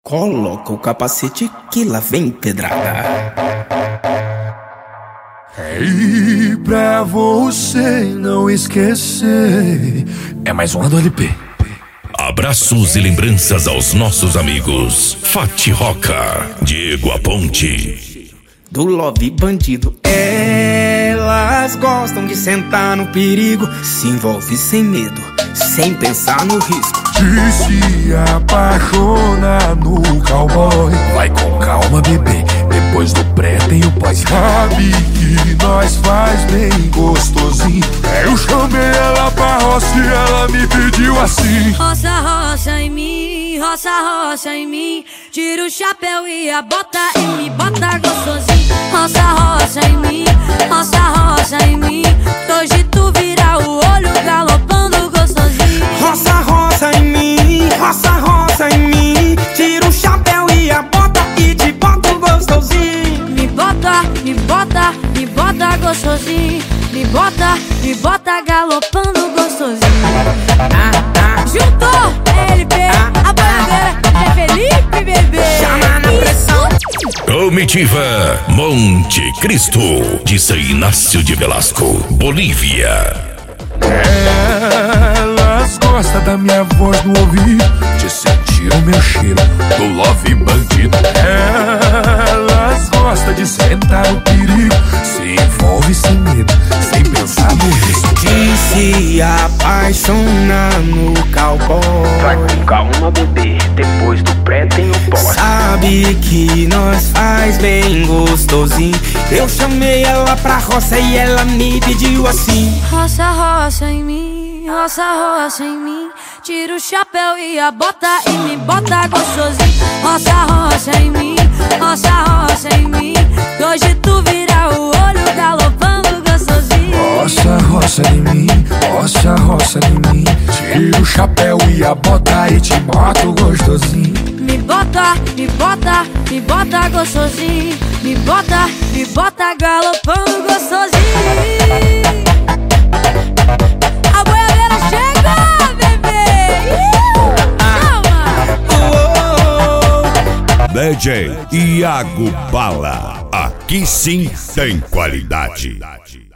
Coloca o capacete que lá vem pedrada. E pra você não esquecer, é mais um do LP. Abraços e lembranças aos nossos amigos Fati Roca, Diego Aponte, Do Love Bandido. Elas gostam de sentar no perigo, se envolve sem medo, sem pensar no risco. De se apaixonar no cowboy. Vai com calma, bebê, depois do pré tem o pós. Sabe que nós faz bem gostosinho. Eu chamei ela pra roça e ela me pediu assim: roça, roça em mim, roça, roça em mim. Tira o chapéu e a bota e me bota gostosinho. Roça, roça em mim, roça, roça em mim. Hoje tu vira o olho galopando gostosinho. Roça, roça em mim, roça, roça em mim. Tira o chapéu e a bota e te boto gostosinho. Me bota, me bota, me bota gostosinho. Me bota galopando gostosinho. Juntou LP, a boiadeira é Felipe, bebê. Chama na pressão. Comitiva Monte Cristo, de São Inácio de Velasco, Bolívia. Elas gostam da minha voz no ouvido, de sentir o meu cheiro do Love Bandido. Elas gostam de sentar no perigo, se envolve sem medo, sem pensar no risco. De se apaixonar no cowboy. Vai com calma, bebê, depois do pré tem o pós. Sabe que nós faz bem gostosinho. Eu chamei ela pra roça e ela me pediu assim: roça, roça em mim, roça, roça em mim. Tira o chapéu e a bota e me bota gostosinho. Roça, roça em mim, roça, roça em mim. Hoje tu vira o olho galopando gostosinho. Roça, roça em mim, roça, roça em mim. Tira o chapéu e a bota e te boto gostosinho. Me bota, me bota, me bota gostosinho. Me bota galopando gostosinho. A boiadeira chega, bebê. Chama! DJ Iago Bala, aqui sim tem qualidade.